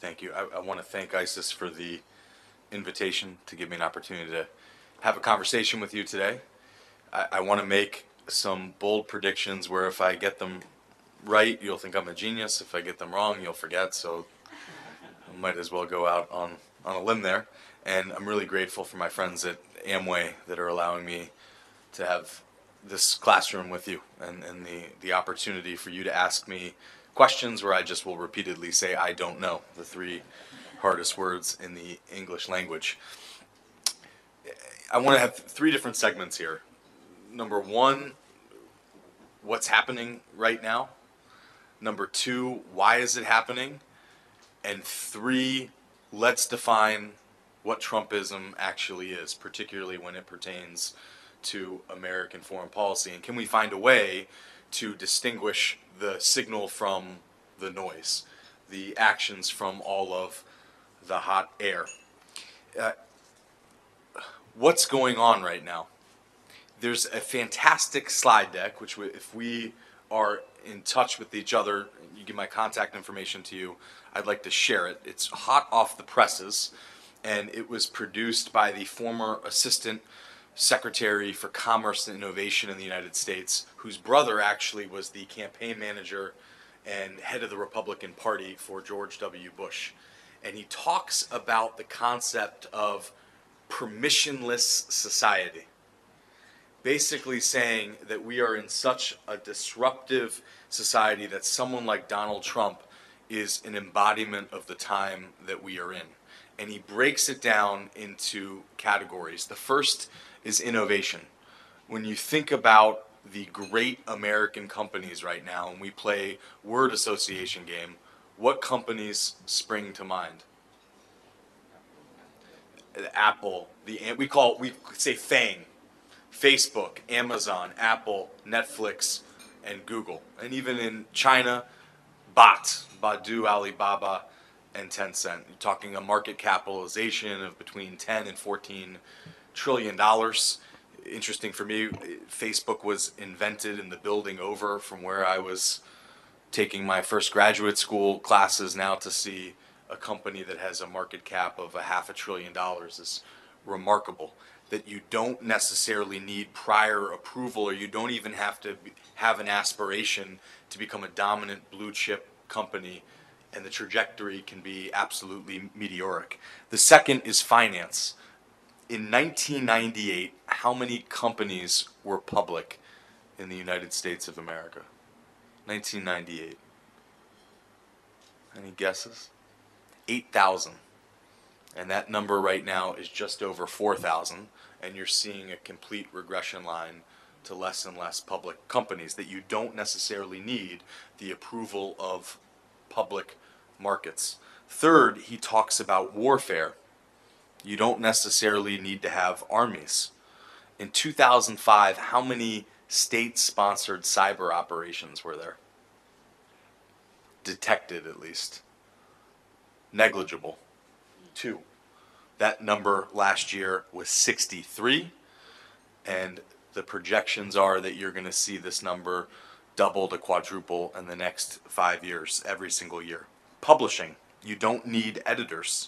Thank you. I want to thank ISIS for the invitation to give me an opportunity to have a conversation with you today. I want to make some bold predictions where if I get them right, you'll think I'm a genius. If I get them wrong, you'll forget. So I might as well go out on a limb there. And I'm really grateful for my friends at Amway that are allowing me to have this classroom with you and the opportunity for you to ask me questions where I just will repeatedly say, I don't know, the three hardest words in the English language. I want to have three different segments here. Number one, what's happening right now? Number two, why is it happening? And three, let's define what Trumpism actually is, particularly when it pertains to American foreign policy. And can we find a way to distinguish the signal from the noise, the actions from all of the hot air? What's going on right now? There's a fantastic slide deck, which if we are in touch with each other, you give my contact information to you, I'd like to share it. It's hot off the presses, and it was produced by the former Assistant Secretary for Commerce and Innovation in the United States, whose brother actually was the campaign manager and head of the Republican Party for George W. Bush. And he talks about the concept of permissionless society, basically saying that we are in such a disruptive society that someone like Donald Trump is an embodiment of the time that we are in. And he breaks it down into categories. The first is innovation. When you think about the great American companies right now, and we play word association game, what companies spring to mind? Apple, we say FANG, Facebook, Amazon, Apple, Netflix, and Google. And even in China, Baidu, Alibaba, and Tencent. You're talking a market capitalization of between 10 and 14 trillion dollars. Interesting for me, Facebook was invented in the building over from where I was taking my first graduate school classes. Now to see a company that has a market cap of $500 billion is remarkable. That you don't necessarily need prior approval, or you don't even have to have an aspiration to become a dominant blue chip company, and the trajectory can be absolutely meteoric. The second is finance. In 1998, how many companies were public in the United States of America? 1998. Any guesses? 8,000. And that number right now is just over 4,000, and you're seeing a complete regression line to less and less public companies, that you don't necessarily need the approval of public markets. Third, he talks about warfare. You don't necessarily need to have armies. In 2005, how many state-sponsored cyber operations were there? Detected, at least. Negligible. 2. That number last year was 63, and the projections are that you're going to see this number double to quadruple in the next 5 years, every single year. Publishing. You don't need editors.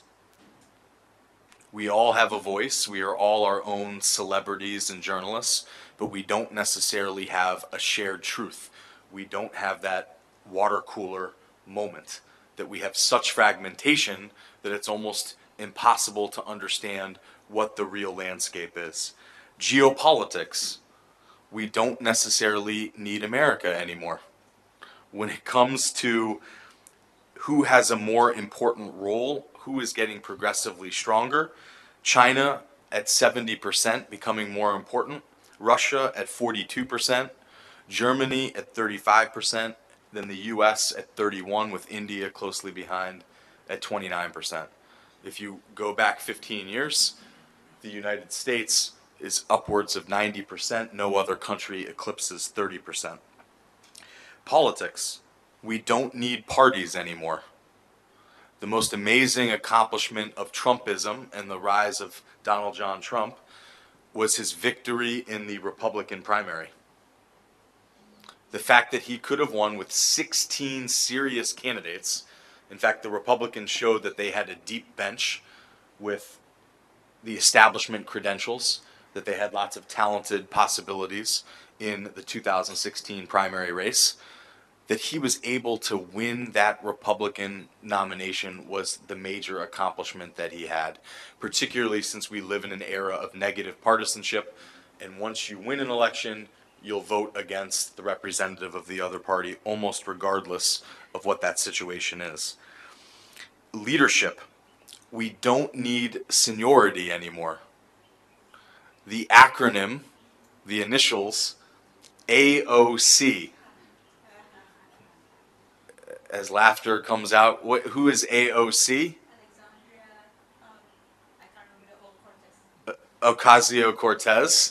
We all have a voice. We are all our own celebrities and journalists, but we don't necessarily have a shared truth. We don't have that water cooler moment, that we have such fragmentation that it's almost impossible to understand what the real landscape is. Geopolitics. We don't necessarily need America anymore. When it comes to who has a more important role, who is getting progressively stronger, China at 70% becoming more important, Russia at 42%, Germany at 35%, then the US at 31%, with India closely behind at 29%. If you go back 15 years, the United States is upwards of 90%. No other country eclipses 30%. Politics. We don't need parties anymore. The most amazing accomplishment of Trumpism and the rise of Donald John Trump was his victory in the Republican primary. The fact that he could have won with 16 serious candidates, In fact, the Republicans showed that they had a deep bench with the establishment credentials, that they had lots of talented possibilities in the 2016 primary race. That he was able to win that Republican nomination was the major accomplishment that he had, particularly since we live in an era of negative partisanship, and once you win an election, you'll vote against the representative of the other party, almost regardless of what that situation is. Leadership. We don't need seniority anymore. The acronym, the initials, AOC. As laughter comes out, who is AOC? Ocasio-Cortez.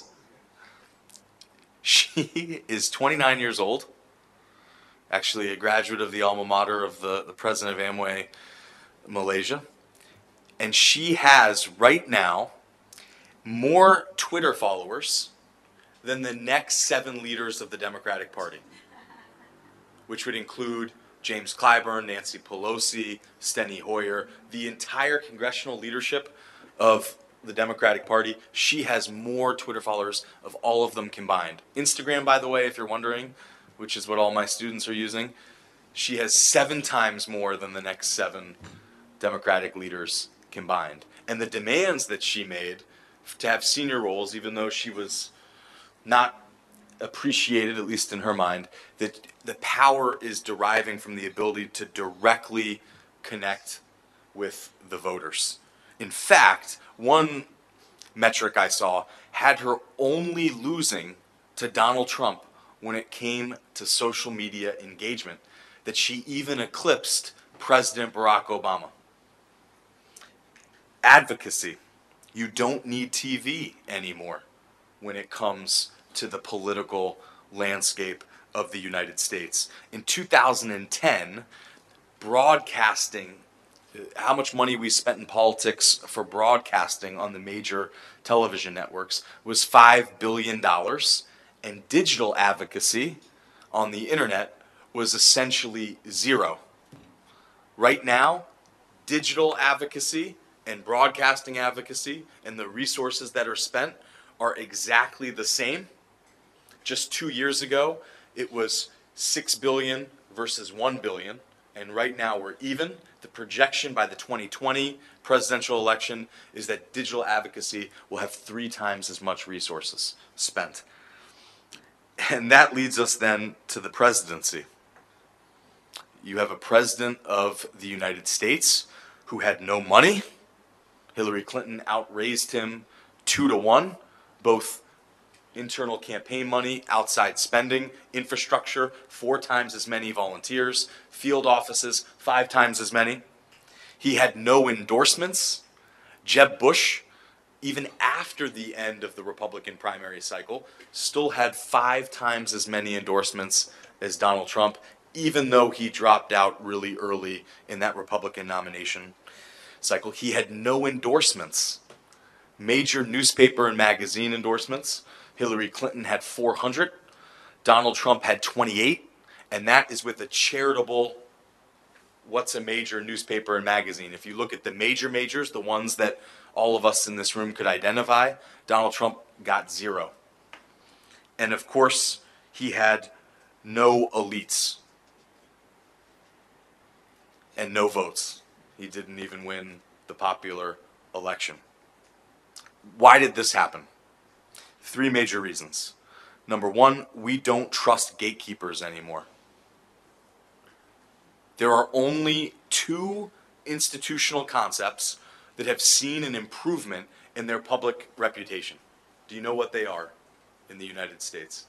She is 29 years old, actually a graduate of the alma mater of the president of Amway Malaysia. And she has, right now, more Twitter followers than the next 7 leaders of the Democratic Party, which would include James Clyburn, Nancy Pelosi, Steny Hoyer, the entire congressional leadership of the Democratic Party. She has more Twitter followers of all of them combined. Instagram, by the way, if you're wondering, which is what all my students are using, she has 7 times more than the next 7 Democratic leaders combined. And the demands that she made to have senior roles, even though she was not appreciated, at least in her mind, that the power is deriving from the ability to directly connect with the voters. In fact, one metric I saw had her only losing to Donald Trump when it came to social media engagement, that she even eclipsed President Barack Obama. Advocacy. You don't need TV anymore when it comes to the political landscape of the United States. In 2010, broadcasting, how much money we spent in politics for broadcasting on the major television networks was $5 billion, and digital advocacy on the internet was essentially zero. Right now, digital advocacy and broadcasting advocacy and the resources that are spent are exactly the same. Just 2 years ago, it was 6 billion versus 1 billion, and right now we're even. The projection by the 2020 presidential election is that digital advocacy will have 3 times as much resources spent. And that leads us then to the presidency. You have a president of the United States who had no money. Hillary Clinton outraised him 2-1, both internal campaign money, outside spending, infrastructure, 4 times as many volunteers, field offices, 5 times as many. He had no endorsements. Jeb Bush, even after the end of the Republican primary cycle, still had 5 times as many endorsements as Donald Trump, even though he dropped out really early in that Republican nomination cycle. He had no endorsements. Major newspaper and magazine endorsements. Hillary Clinton had 400. Donald Trump had 28. And that is with a charitable, what's a major newspaper and magazine? If you look at the majors, the ones that all of us in this room could identify, Donald Trump got 0. And of course, he had no elites and no votes. He didn't even win the popular election. Why did this happen? 3 major reasons. Number 1, we don't trust gatekeepers anymore. There are only 2 institutional concepts that have seen an improvement in their public reputation. Do you know what they are in the United States?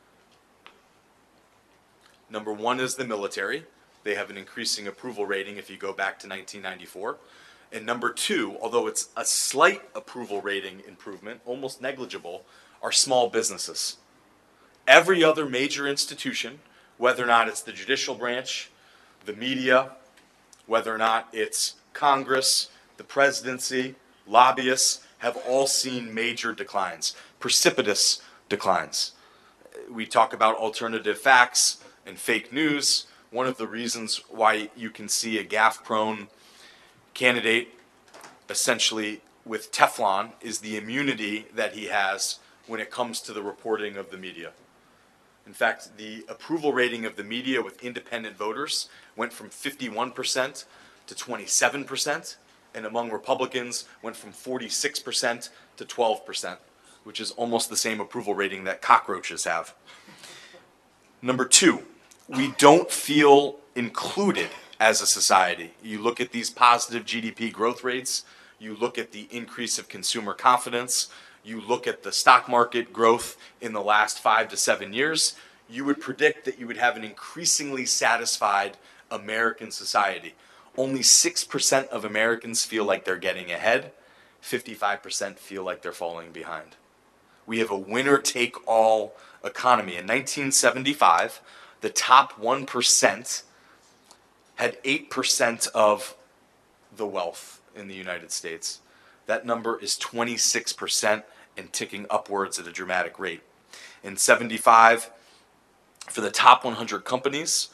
Number 1 is the military. They have an increasing approval rating if you go back to 1994. And number 2, although it's a slight approval rating improvement, almost negligible, are small businesses. Every other major institution, whether or not it's the judicial branch, the media, whether or not it's Congress, the presidency, lobbyists, have all seen major declines, precipitous declines. We talk about alternative facts and fake news. one of the reasons why you can see a gaffe-prone candidate essentially with Teflon is the immunity that he has when it comes to the reporting of the media. In fact, the approval rating of the media with independent voters went from 51% to 27%, and among Republicans went from 46% to 12%, which is almost the same approval rating that cockroaches have. Number two, we don't feel included as a society. You look at these positive GDP growth rates, you look at the increase of consumer confidence, you look at the stock market growth in the last 5 to 7 years, you would predict that you would have an increasingly satisfied American society. Only 6% of Americans feel like they're getting ahead, 55% feel like they're falling behind. We have a winner-take-all economy. In 1975, the top 1% had 8% of the wealth in the United States. That number is 26% and ticking upwards at a dramatic rate. In 75, for the top 100 companies,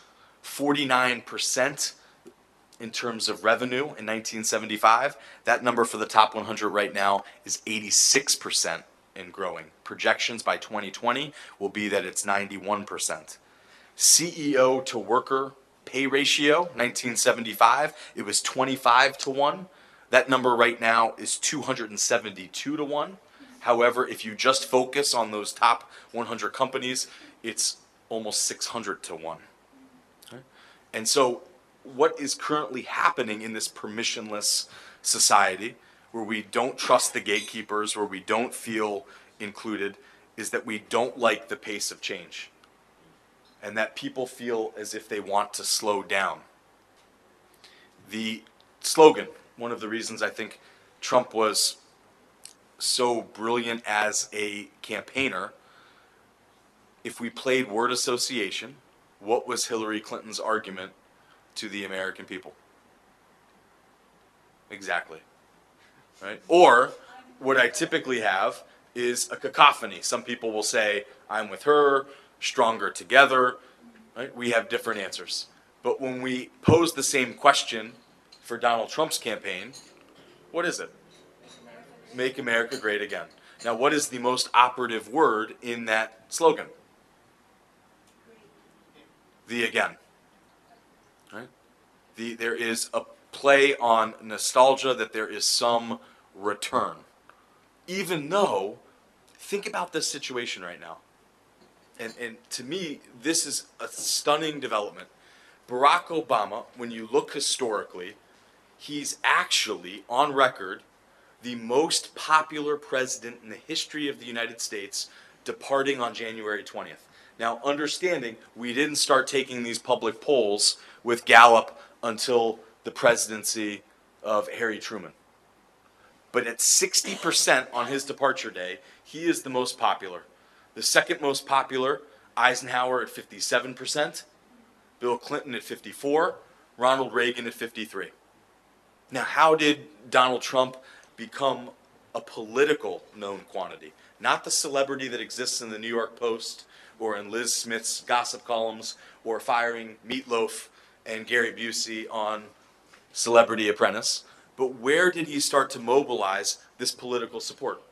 49% in terms of revenue in 1975. That number for the top 100 right now is 86% and growing. Projections by 2020 will be that it's 91%. CEO to worker pay ratio, 1975, it was 25 to 1. That number right now is 272 to 1. However, if you just focus on those top 100 companies, it's almost 600 to 1. Okay? And so what is currently happening in this permissionless society where we don't trust the gatekeepers, where we don't feel included, is that we don't like the pace of change and that people feel as if they want to slow down. The slogan, one of the reasons I think Trump was so brilliant as a campaigner, if we played word association, what was Hillary Clinton's argument to the American people? Exactly. Right? Or what I typically have is a cacophony. Some people will say, I'm with her, stronger together. Right? We have different answers. But when we pose the same question for Donald Trump's campaign, what is it? Make America great again. Now, what is the most operative word in that slogan? The again. Right? There is a play on nostalgia that there is some return. Even though, think about this situation right now. And to me, this is a stunning development. Barack Obama, when you look historically, he's actually, on record, the most popular president in the history of the United States, departing on January 20th. Now, understanding, we didn't start taking these public polls with Gallup until the presidency of Harry Truman. But at 60% on his departure day, he is the most popular. The second most popular, Eisenhower at 57%, Bill Clinton at 54%, Ronald Reagan at 53%. Now, how did Donald Trump become a political known quantity? Not the celebrity that exists in the New York Post or in Liz Smith's gossip columns or firing Meatloaf and Gary Busey on Celebrity Apprentice, but where did he start to mobilize this political support?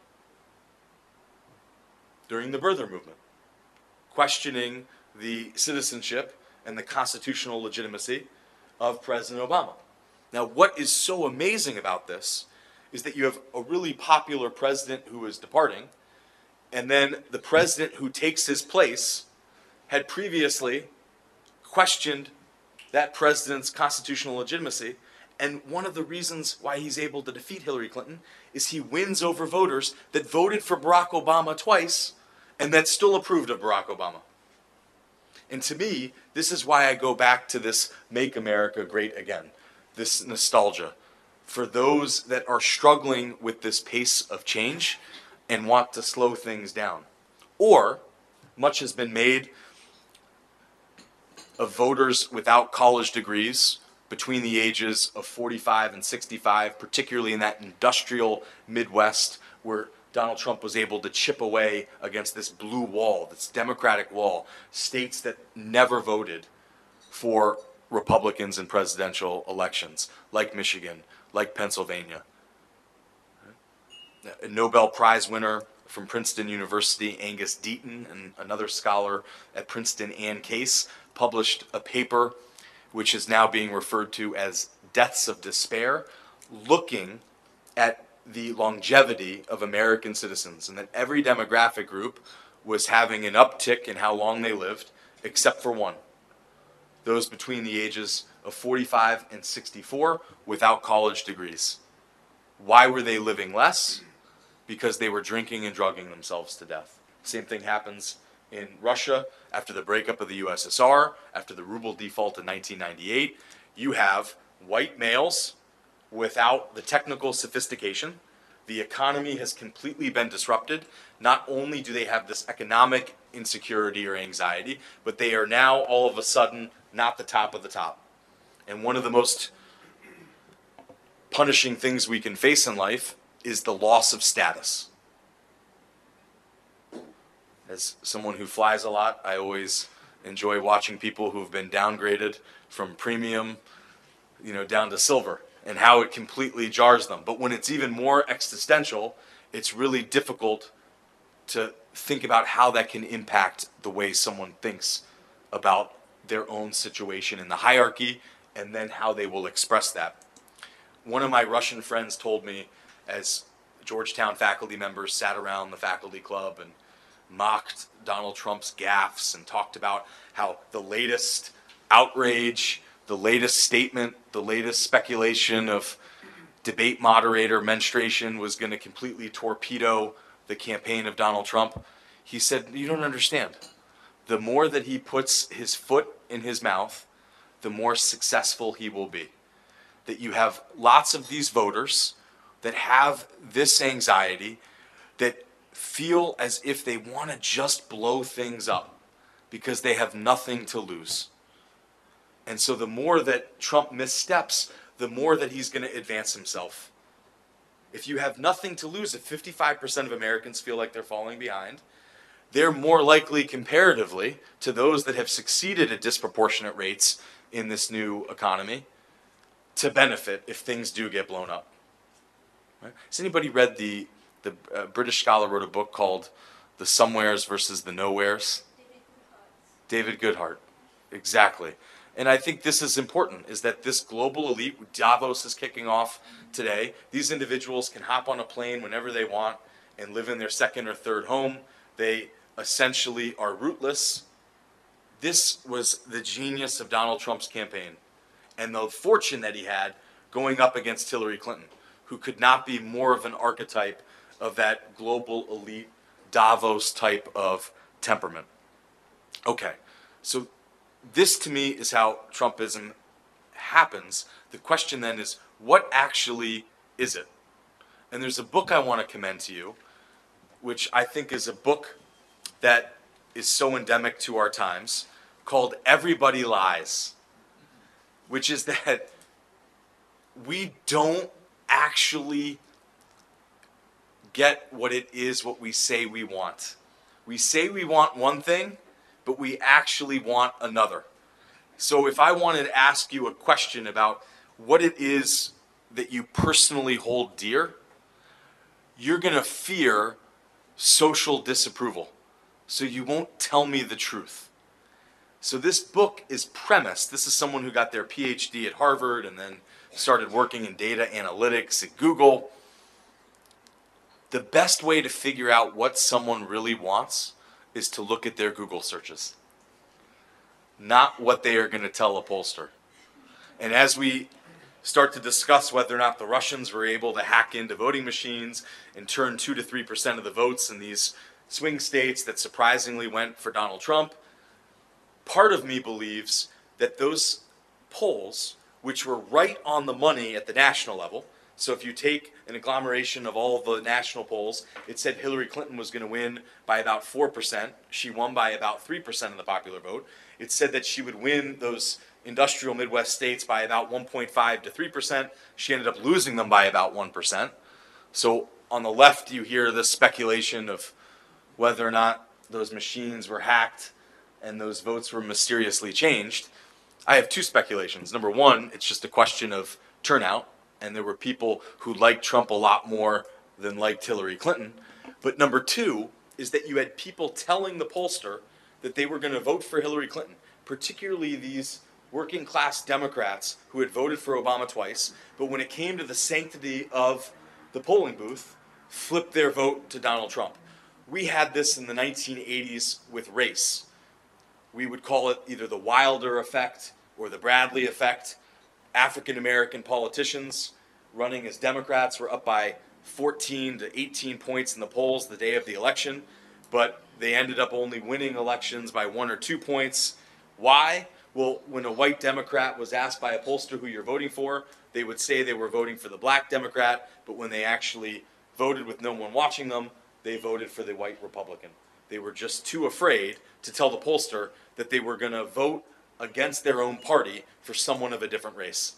During the birther movement, questioning the citizenship and the constitutional legitimacy of President Obama. Now, what is so amazing about this is that you have a really popular president who is departing, and then the president who takes his place had previously questioned that president's constitutional legitimacy. And one of the reasons why he's able to defeat Hillary Clinton is he wins over voters that voted for Barack Obama twice and that still approved of Barack Obama. And to me, this is why I go back to this Make America Great Again, this nostalgia. For those that are struggling with this pace of change and want to slow things down. Or, much has been made of voters without college degrees between the ages of 45 and 65, particularly in that industrial Midwest where Donald Trump was able to chip away against this blue wall, this Democratic wall, states that never voted for Republicans in presidential elections, like Michigan, like Pennsylvania. A Nobel Prize winner from Princeton University, Angus Deaton, and another scholar at Princeton, Ann Case, published a paper which is now being referred to as Deaths of Despair, looking at the longevity of American citizens, and that every demographic group was having an uptick in how long they lived, except for one: those between the ages of 45 and 64 without college degrees. Why were they living less? Because they were drinking and drugging themselves to death. Same thing happens in Russia after the breakup of the USSR, after the ruble default in 1998. You have white males without the technical sophistication. The economy has completely been disrupted. Not only do they have this economic insecurity or anxiety, but they are now all of a sudden not the top of the top. And one of the most punishing things we can face in life is the loss of status. As someone who flies a lot, I always enjoy watching people who've been downgraded from premium, down to silver, and how it completely jars them. But when it's even more existential, it's really difficult to think about how that can impact the way someone thinks about their own situation in the hierarchy, and then how they will express that. One of my Russian friends told me, as Georgetown faculty members sat around the faculty club and mocked Donald Trump's gaffes and talked about how the latest outrage, the latest statement, the latest speculation of debate moderator menstruation was going to completely torpedo the campaign of Donald Trump. He said, "You don't understand. The more that he puts his foot in his mouth, the more successful he will be. That you have lots of these voters that have this anxiety, that feel as if they want to just blow things up because they have nothing to lose. And so the more that Trump missteps, the more that he's going to advance himself. If you have nothing to lose, if 55% of Americans feel like they're falling behind, they're more likely comparatively to those that have succeeded at disproportionate rates in this new economy to benefit if things do get blown up." Right? Has anybody read the British scholar wrote a book called The Somewheres versus the Nowheres? David Goodhart. Exactly. And I think this is important, is that this global elite, Davos is kicking off today, these individuals can hop on a plane whenever they want and live in their second or third home. They essentially are rootless. This was the genius of Donald Trump's campaign, and the fortune that he had going up against Hillary Clinton, who could not be more of an archetype of that global elite Davos type of temperament. Okay, so this to me is how Trumpism happens. The question then is, what actually is it? And there's a book I want to commend to you, which I think is a book that is so endemic to our times, called Everybody Lies, which is that we don't actually get what it is what we say we want. We say we want one thing, but we actually want another. So if I wanted to ask you a question about what it is that you personally hold dear, you're going to fear social disapproval. So you won't tell me the truth. So this book is premised. This is someone who got their PhD at Harvard and then started working in data analytics at Google. The best way to figure out what someone really wants is to look at their Google searches, not what they are going to tell a pollster. And as we start to discuss whether or not the Russians were able to hack into voting machines and turn 2 to 3% of the votes in these swing states that surprisingly went for Donald Trump, part of me believes that those polls, which were right on the money at the national level, so if you take an agglomeration of all of the national polls, it said Hillary Clinton was going to win by about 4%. She won by about 3% of the popular vote. It said that she would win those industrial Midwest states by about 1.5 to 3%. She ended up losing them by about 1%. So on the left, you hear this speculation of whether or not those machines were hacked and those votes were mysteriously changed. I have two speculations. Number one, it's just a question of turnout, and there were people who liked Trump a lot more than liked Hillary Clinton. But number two is that you had people telling the pollster that they were going to vote for Hillary Clinton, particularly these working class Democrats who had voted for Obama twice, but when it came to the sanctity of the polling booth, flipped their vote to Donald Trump. We had this in the 1980s with race. We would call it either the Wilder effect or the Bradley effect. African American politicians running as Democrats were up by 14 to 18 points in the polls the day of the election, but they ended up only winning elections by 1 or 2 points. Why? Well, when a white Democrat was asked by a pollster who you're voting for, they would say they were voting for the black Democrat, but when they actually voted with no one watching them, they voted for the white Republican. They were just too afraid to tell the pollster that they were going to vote against their own party for someone of a different race.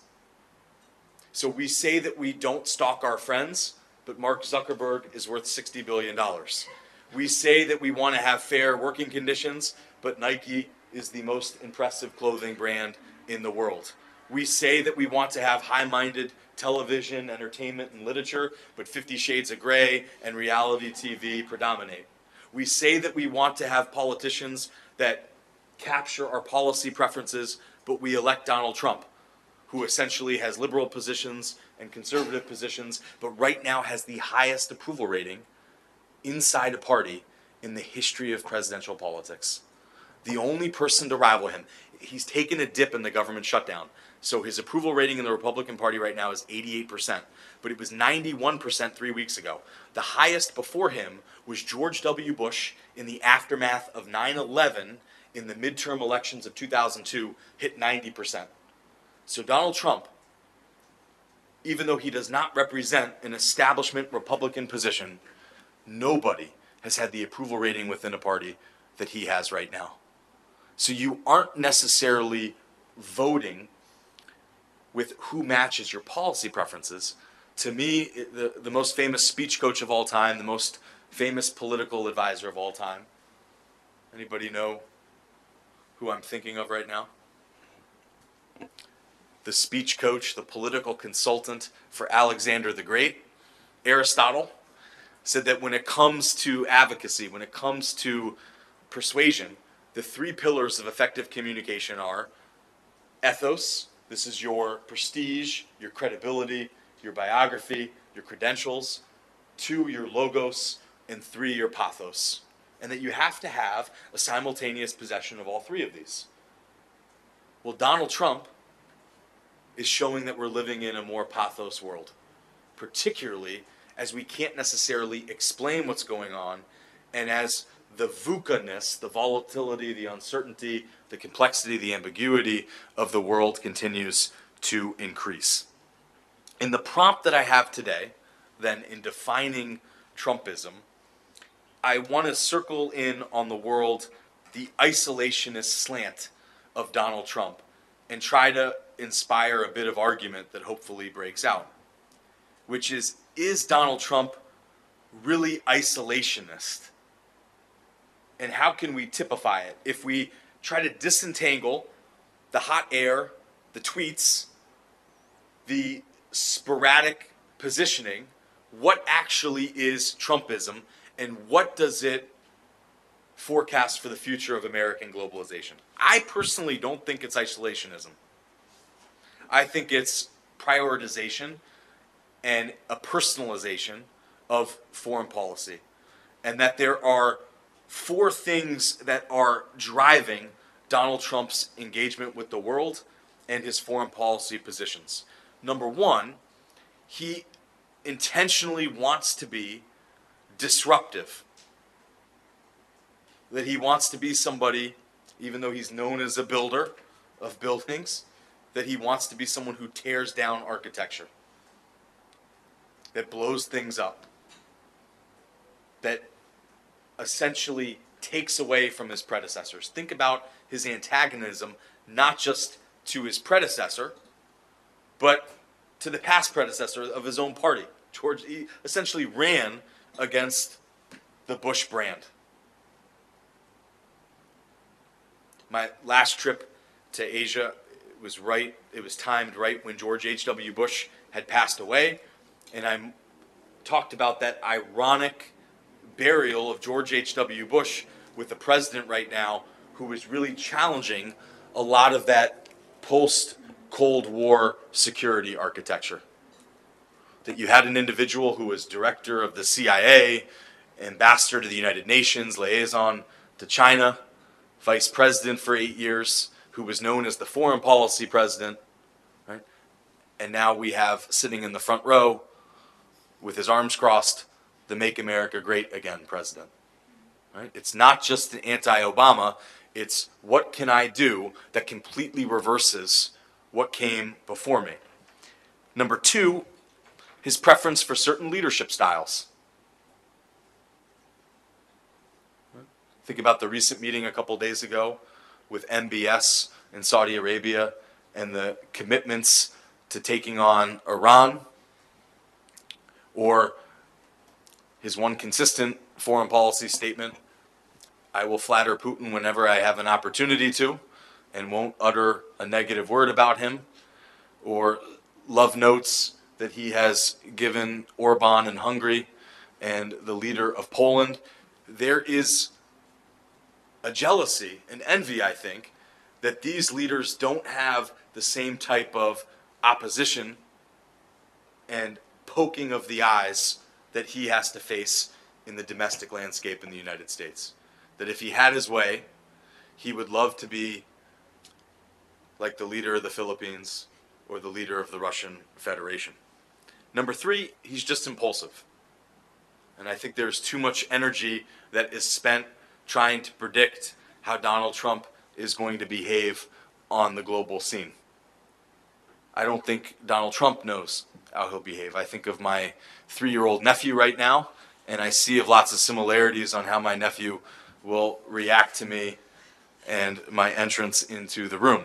So we say that we don't stalk our friends, but Mark Zuckerberg is worth $60 billion. We say that we want to have fair working conditions, but Nike is the most impressive clothing brand in the world. We say that we want to have high-minded television, entertainment, and literature, but 50 Shades of Grey and reality TV predominate. We say that we want to have politicians that capture our policy preferences, but we elect Donald Trump, who essentially has liberal positions and conservative positions, but right now has the highest approval rating inside a party in the history of presidential politics. The only person to rival him, he's taken a dip in the government shutdown. So his approval rating in the Republican Party right now is 88%, but it was 91% 3 weeks ago. The highest before him was George W. Bush in the aftermath of 9/11 in the midterm elections of 2002, hit 90%. So Donald Trump, even though he does not represent an establishment Republican position, nobody has had the approval rating within a party that he has right now. So you aren't necessarily voting with who matches your policy preferences. To me, the most famous speech coach of all time, the most famous political advisor of all time. Anybody know who I'm thinking of right now? The speech coach, the political consultant for Alexander the Great, Aristotle, said that when it comes to advocacy, when it comes to persuasion, the three pillars of effective communication are ethos. This is your prestige, your credibility, your biography, your credentials. 2, your logos, and 3, your pathos. And that you have to have a simultaneous possession of all 3 of these. Well, Donald Trump is showing that we're living in a more pathos world, particularly as we can't necessarily explain what's going on, and as the VUCA-ness, the volatility, the uncertainty, the complexity, the ambiguity of the world continues to increase. In the prompt that I have today, then, in defining Trumpism, I want to circle in on the world, the isolationist slant of Donald Trump, and try to inspire a bit of argument that hopefully breaks out, which is Donald Trump really isolationist? And how can we typify it? If we try to disentangle the hot air, the tweets, the sporadic positioning, what actually is Trumpism, and what does it forecast for the future of American globalization? I personally don't think it's isolationism. I think it's prioritization and a personalization of foreign policy, and that there are 4 things that are driving Donald Trump's engagement with the world and his foreign policy positions. Number 1, he intentionally wants to be disruptive. That he wants to be somebody, even though he's known as a builder of buildings, that he wants to be someone who tears down architecture, that blows things up, that essentially takes away from his predecessors. Think about his antagonism, not just to his predecessor, but to the past predecessor of his own party. He essentially ran against the Bush brand. My last trip to Asia was right. It was timed right when George H.W. Bush had passed away, and I talked about that ironic burial of George H.W. Bush with the president right now who is really challenging a lot of that post-Cold War security architecture. That you had an individual who was director of the CIA, ambassador to the United Nations, liaison to China, vice president for 8 years, who was known as the foreign policy president, right? And now we have sitting in the front row with his arms crossed, the Make America Great Again president. Right? It's not just an anti-Obama, it's what can I do that completely reverses what came before me. Number two, his preference for certain leadership styles. Think about the recent meeting a couple days ago with MBS in Saudi Arabia and the commitments to taking on Iran, or his one consistent foreign policy statement, I will flatter Putin whenever I have an opportunity to and won't utter a negative word about him, or love notes that he has given Orban in Hungary and the leader of Poland. There is a jealousy and envy, I think, that these leaders don't have the same type of opposition and poking of the eyes that he has to face in the domestic landscape in the United States. That if he had his way, he would love to be like the leader of the Philippines or the leader of the Russian Federation. Number three, he's just impulsive. And I think there's too much energy that is spent trying to predict how Donald Trump is going to behave on the global scene. I don't think Donald Trump knows how he'll behave. I think of my 3-year-old nephew right now, and I see lots of similarities on how my nephew will react to me and my entrance into the room.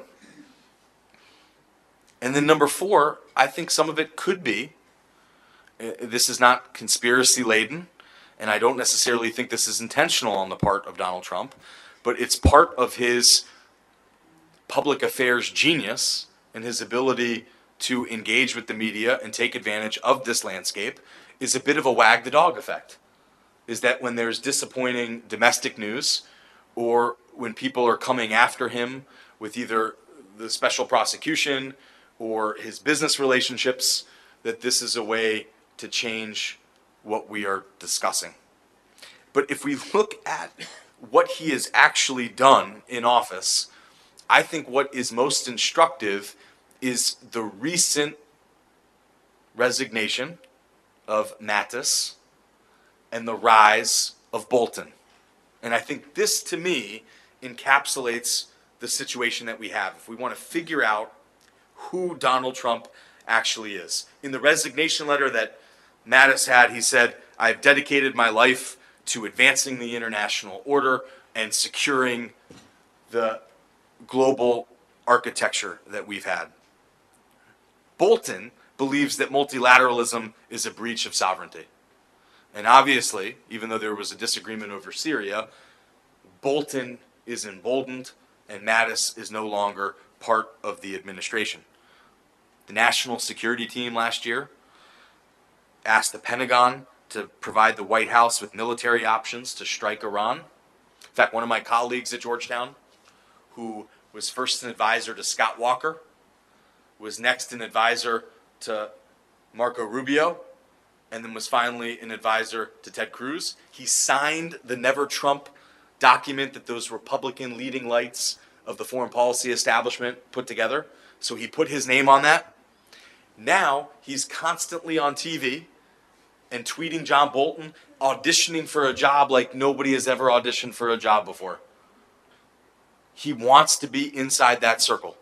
And then number four, I think some of it could be, this is not conspiracy laden, and I don't necessarily think this is intentional on the part of Donald Trump, but it's part of his public affairs genius and his ability to engage with the media and take advantage of this landscape is a bit of a wag the dog effect. Is that when there's disappointing domestic news, or when people are coming after him with either the special prosecution or his business relationships, that this is a way to change what we are discussing. But if we look at what he has actually done in office, I think what is most instructive is the recent resignation of Mattis and the rise of Bolton. And I think this, to me, encapsulates the situation that we have. If we want to figure out who Donald Trump actually is. In the resignation letter that Mattis had, he said, I've dedicated my life to advancing the international order and securing the global architecture that we've had. Bolton believes that multilateralism is a breach of sovereignty. And obviously, even though there was a disagreement over Syria, Bolton is emboldened and Mattis is no longer part of the administration. The National Security Team last year asked the Pentagon to provide the White House with military options to strike Iran. In fact, one of my colleagues at Georgetown, who was first an advisor to Scott Walker, was next an advisor to Marco Rubio, and then was finally an advisor to Ted Cruz. He signed the Never Trump document that those Republican leading lights of the foreign policy establishment put together. So he put his name on that. Now he's constantly on TV and tweeting John Bolton, auditioning for a job like nobody has ever auditioned for a job before. He wants to be inside that circle.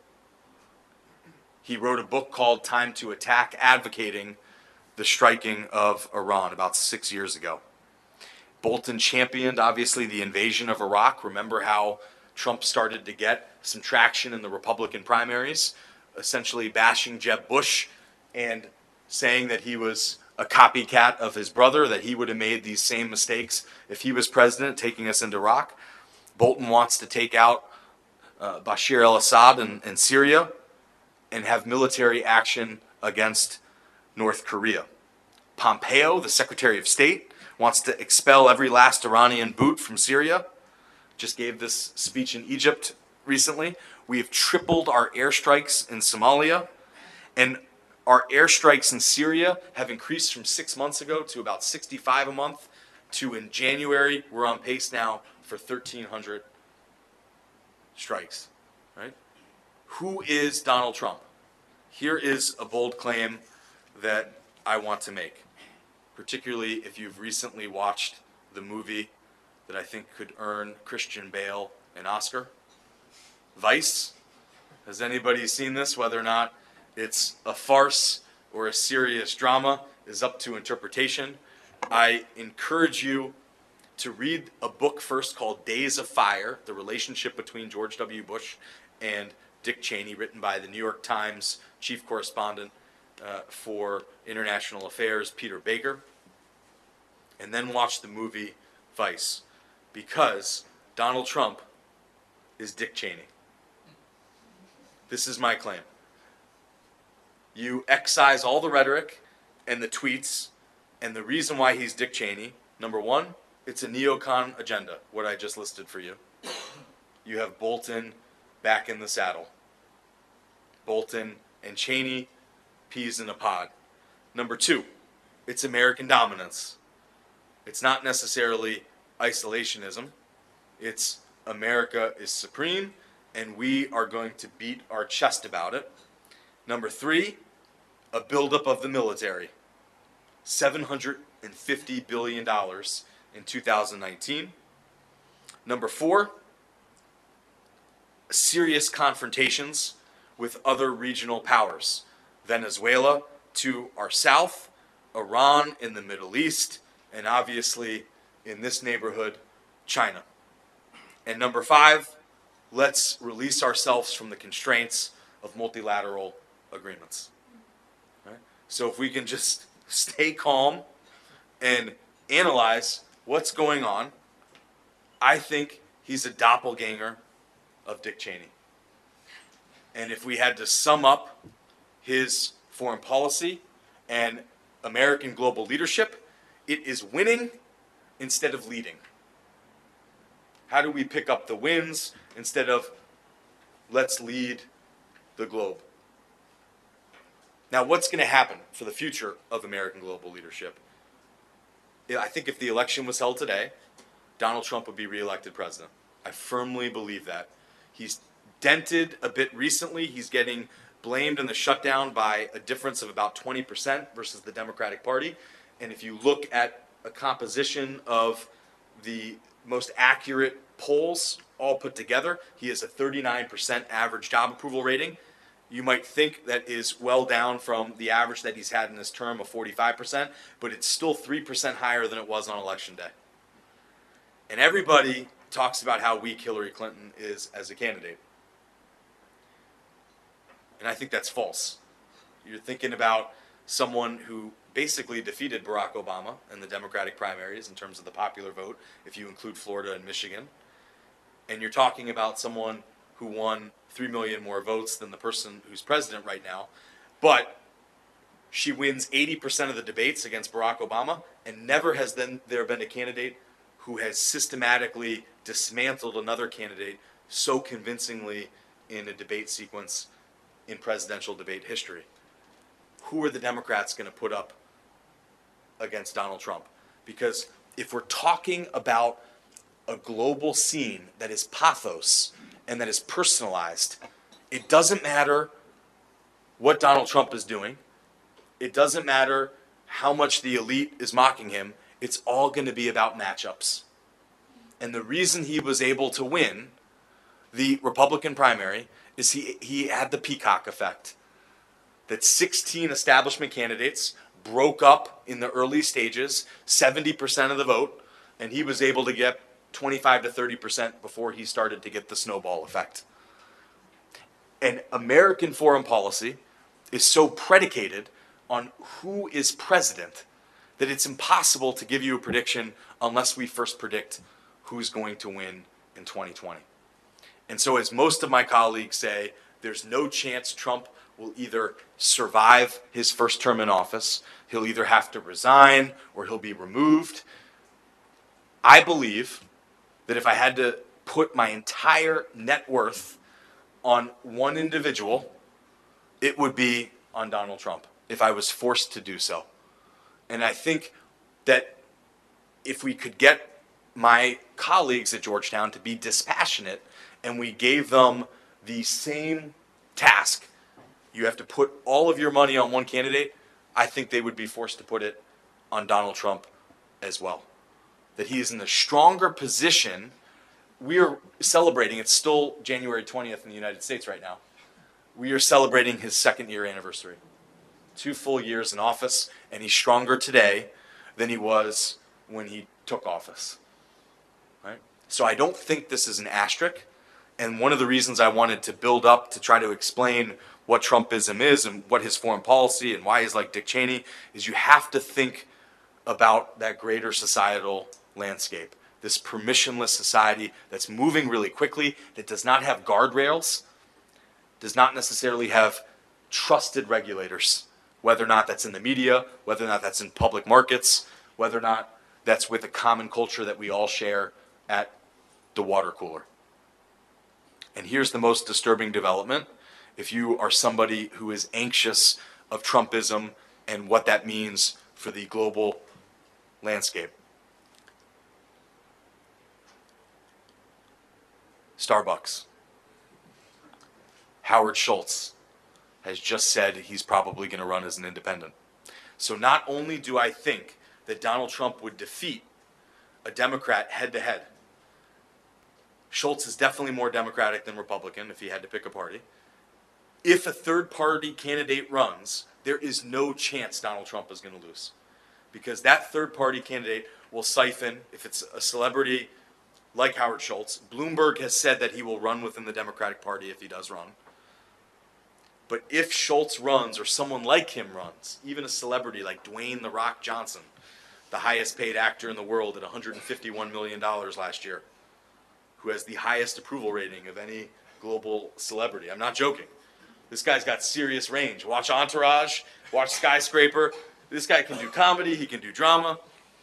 He wrote a book called Time to Attack, advocating the striking of Iran about 6 years ago. Bolton championed, obviously, the invasion of Iraq. Remember how Trump started to get some traction in the Republican primaries, essentially bashing Jeb Bush and saying that he was a copycat of his brother, that he would have made these same mistakes if he was president, taking us into Iraq. Bolton wants to take out Bashar al-Assad in Syria. and have military action against North Korea. Pompeo, the Secretary of State, wants to expel every last Iranian boot from Syria. Just gave this speech in Egypt recently. We have tripled our airstrikes in Somalia, and our airstrikes in Syria have increased from 6 months ago to about 65 a month to in January, we're on pace now for 1,300 strikes, right? Who is Donald Trump? Here is a bold claim that I want to make, particularly if you've recently watched the movie that I think could earn Christian Bale an Oscar, Vice. Has anybody seen this? Whether or not it's a farce or a serious drama is up to interpretation. I encourage you to read a book first called Days of Fire, the relationship between George W. Bush and Dick Cheney, written by the New York Times chief correspondent for international affairs, Peter Baker. And then watch the movie Vice, because Donald Trump is Dick Cheney. This is my claim. You excise all the rhetoric and the tweets, and the reason why he's Dick Cheney, number one, it's a neocon agenda, what I just listed for you. You have Bolton back in the saddle. Bolton and Cheney, peas in a pod. Number two, it's American dominance. It's not necessarily isolationism. It's America is supreme, and we are going to beat our chest about it. Number three, a buildup of the military. $750 billion in 2019. Number four, serious confrontations with other regional powers. Venezuela to our south, Iran in the Middle East, and obviously in this neighborhood, China. And number five, let's release ourselves from the constraints of multilateral agreements. Right? So if we can just stay calm and analyze what's going on, I think he's a doppelganger of Dick Cheney. And if we had to sum up his foreign policy and American global leadership, it is winning instead of leading. How do we pick up the wins instead of let's lead the globe? Now, what's going to happen for the future of American global leadership? I think if the election was held today, Donald Trump would be reelected president. I firmly believe that. He's dented a bit recently. He's getting blamed in the shutdown by a difference of about 20% versus the Democratic Party. And if you look at a composition of the most accurate polls all put together, he has a 39% average job approval rating. You might think that is well down from the average that he's had in his term of 45%, but it's still 3% higher than it was on election day. And everybody talks about how weak Hillary Clinton is as a candidate. And I think that's false. You're thinking about someone who basically defeated Barack Obama in the Democratic primaries in terms of the popular vote, if you include Florida and Michigan. And you're talking about someone who won 3 million more votes than the person who's president right now. But she wins 80% of the debates against Barack Obama, and never has there been a candidate who has systematically dismantled another candidate so convincingly in a debate sequence in presidential debate history. Who are the Democrats going to put up against Donald Trump? Because if we're talking about a global scene that is pathos and that is personalized, it doesn't matter what Donald Trump is doing. It doesn't matter how much the elite is mocking him. It's all going to be about matchups. And the reason he was able to win the Republican primary is he had the peacock effect. That 16 establishment candidates broke up in the early stages, 70% of the vote, and he was able to get 25 to 30% before he started to get the snowball effect. And American foreign policy is so predicated on who is president that it's impossible to give you a prediction unless we first predict who's going to win in 2020. And so as most of my colleagues say, there's no chance Trump will either survive his first term in office, he'll either have to resign, or he'll be removed. I believe that if I had to put my entire net worth on one individual, it would be on Donald Trump, if I was forced to do so. And I think that if we could get my colleagues at Georgetown to be dispassionate and we gave them the same task, you have to put all of your money on one candidate, I think they would be forced to put it on Donald Trump as well. That he is in a stronger position. We are celebrating, it's still January 20th in the United States right now. We are celebrating his second year anniversary. 2 full years in office, and he's stronger today than he was when he took office. Right? So I don't think this is an asterisk, and one of the reasons I wanted to build up to try to explain what Trumpism is and what his foreign policy and why he's like Dick Cheney is you have to think about that greater societal landscape. This permissionless society that's moving really quickly, that does not have guardrails, does not necessarily have trusted regulators, whether or not that's in the media, whether or not that's in public markets, whether or not that's with a common culture that we all share at the water cooler. And here's the most disturbing development. If you are somebody who is anxious of Trumpism and what that means for the global landscape. Starbucks. Howard Schultz has just said he's probably going to run as an independent. So not only do I think that Donald Trump would defeat a Democrat head-to-head, Schultz is definitely more Democratic than Republican if he had to pick a party. If a third-party candidate runs, there is no chance Donald Trump is going to lose. Because that third-party candidate will siphon, if it's a celebrity like Howard Schultz. Bloomberg has said that he will run within the Democratic Party if he does run. But if Schultz runs, or someone like him runs, even a celebrity like Dwayne "The Rock" Johnson, the highest paid actor in the world at $151 million last year, who has the highest approval rating of any global celebrity. I'm not joking. This guy's got serious range. Watch Entourage, watch Skyscraper. This guy can do comedy, he can do drama.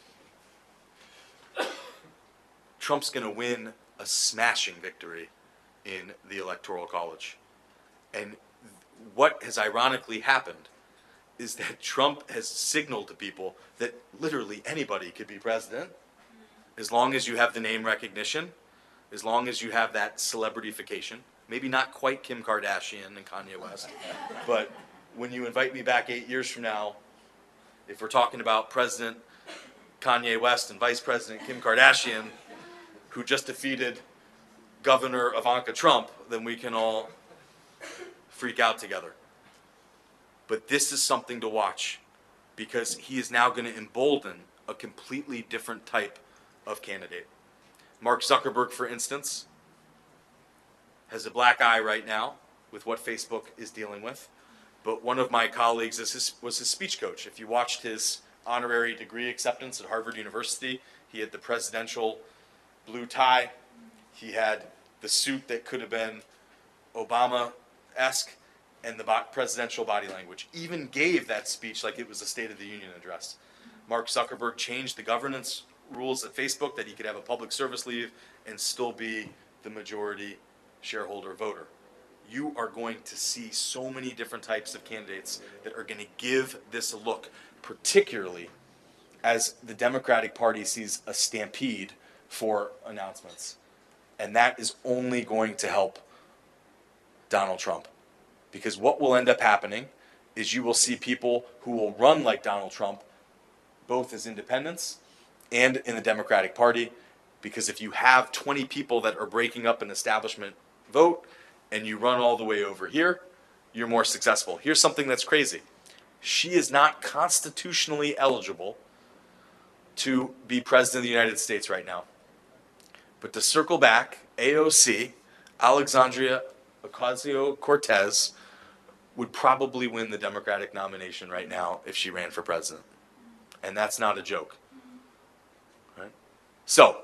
Trump's going to win a smashing victory in the Electoral College. And what has ironically happened is that Trump has signaled to people that literally anybody could be president as long as you have the name recognition, as long as you have that celebrityfication. Maybe not quite Kim Kardashian and Kanye West, but when you invite me back 8 years from now, if we're talking about President Kanye West and Vice President Kim Kardashian, who just defeated Governor Ivanka Trump, then we can all freak out together. But this is something to watch, because he is now going to embolden a completely different type of candidate. Mark Zuckerberg, for instance, has a black eye right now with what Facebook is dealing with. But one of my colleagues was his speech coach. If you watched his honorary degree acceptance at Harvard University, he had the presidential blue tie. He had the suit that could have been Obama-esque, and the presidential body language. Even gave that speech like it was a State of the Union address. Mark Zuckerberg changed the governance rules at Facebook that he could have a public service leave and still be the majority shareholder voter. You are going to see so many different types of candidates that are going to give this a look, particularly as the Democratic Party sees a stampede for announcements. And that is only going to help Donald Trump. Because what will end up happening is you will see people who will run like Donald Trump, both as independents and in the Democratic Party. Because if you have 20 people that are breaking up an establishment vote and you run all the way over here, you're more successful. Here's something that's crazy. She is not constitutionally eligible to be president of the United States right now. But to circle back, AOC, Alexandria Ocasio-Cortez, would probably win the Democratic nomination right now if she ran for president. And that's not a joke. Right? So,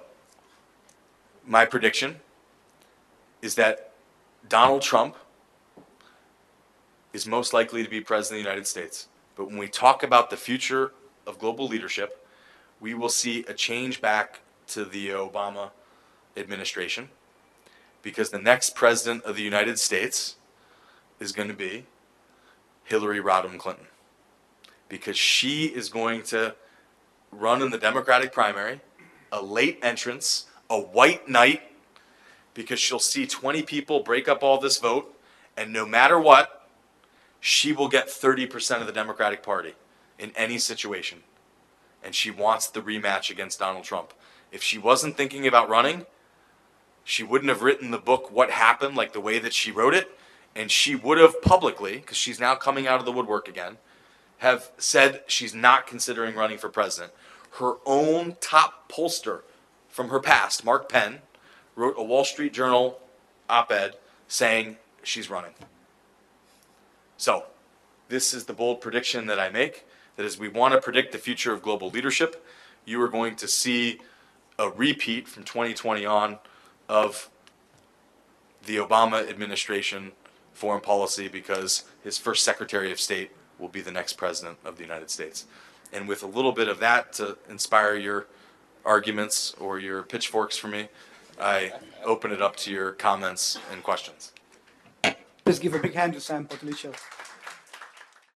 my prediction is that Donald Trump is most likely to be president of the United States. But when we talk about the future of global leadership, we will see a change back to the Obama administration, because the next president of the United States is going to be Hillary Rodham Clinton, because she is going to run in the Democratic primary, a late entrance, a white knight, because she'll see 20 people break up all this vote, and no matter what, she will get 30% of the Democratic Party in any situation. And she wants the rematch against Donald Trump. If she wasn't thinking about running, she wouldn't have written the book What Happened like the way that she wrote it, and she would have publicly, because she's now coming out of the woodwork again, have said she's not considering running for president. Her own top pollster from her past, Mark Penn, wrote a Wall Street Journal op-ed saying she's running. So this is the bold prediction that I make, that as we want to predict the future of global leadership, you are going to see a repeat from 2020 on of the Obama administration foreign policy, because his first Secretary of State will be the next president of the United States. And with a little bit of that to inspire your arguments or your pitchforks for me, I open it up to your comments and questions. Let's give a big hand to Sam Portolicio.